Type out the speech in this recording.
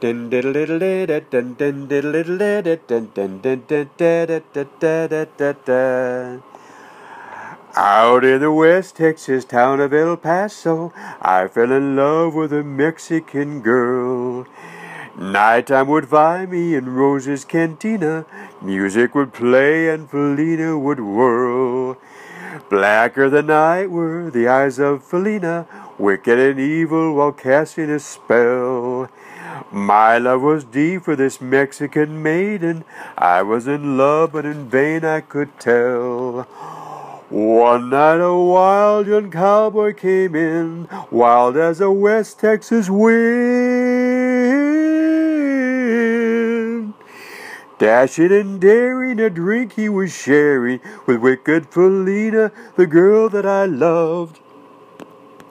Out in the West Texas town of El Paso, I fell in love with a Mexican girl. Nighttime would find me in Rose's cantina. Music would play and Felina would whirl. Blacker than night were the eyes of Felina, wicked and evil while casting a spell. My love was deep for this Mexican maiden. I was in love, but in vain I could tell. One night a wild young cowboy came in, wild as a West Texas wind. Dashing and daring, a drink he was sharing with wicked Felina, the girl that I loved.